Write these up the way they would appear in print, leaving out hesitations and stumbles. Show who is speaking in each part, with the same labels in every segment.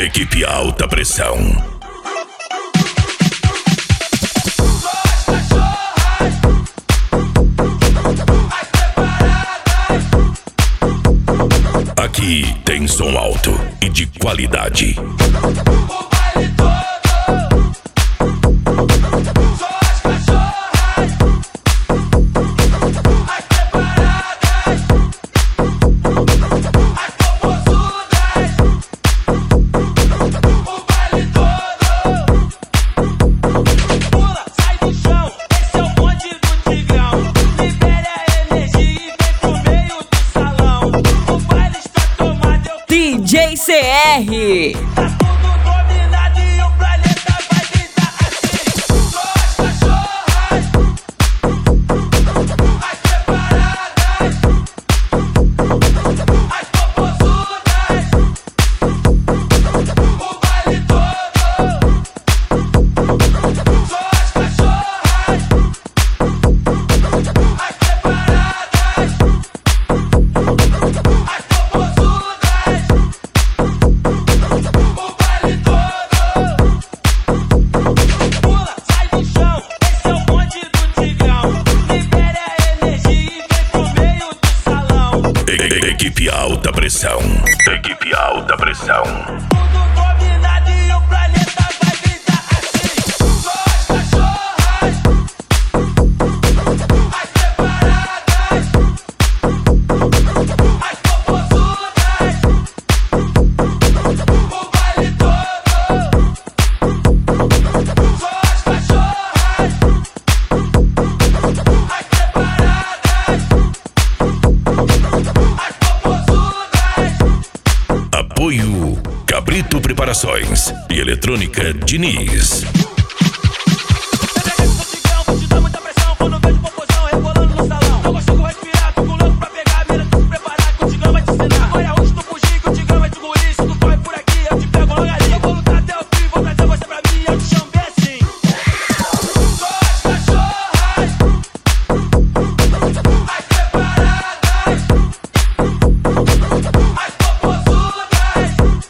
Speaker 1: Equipe Alta Pressão. Aqui tem som alto e de qualidade.
Speaker 2: DJ CR.
Speaker 3: Tá tudo dominado e o planeta vai gritar assim. Só as cachorras, as preparadas, as popozudas, o baile todo. Só as cachorras, as preparadas, as popozudas.
Speaker 1: Equipe Alta Pressão. Equipe Alta Pressão.
Speaker 3: Tudo combinado e o planeta vai gritar assim. Só as cachorras, as preparadas, as popozudas, o baile todo. Só as cachorras, as preparadas,
Speaker 1: Apoio Cabrito Preparações e Eletrônica Diniz.
Speaker 3: Vou te dar muita pressão quando vejo popozão rebolando no salão. Não consigo respirar, tô com louco pra pegar. Mira, tu se preparar que o Tigão vai te ensinar. Olha onde tu fugir que o Tigão vai te engolir. Se tu corre por aqui, eu te pego logo ali. Eu vou lutar até o fim, vou trazer você pra mim. Eu te chamo bem assim. Só as cachorras, as preparadas, as popozudas,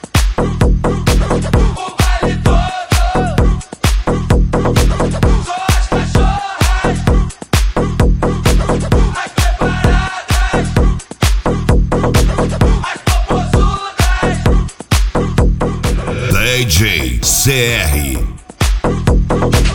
Speaker 3: o baile todo. Só as cachorras, as preparadas, as popozudas.
Speaker 1: DJ CR.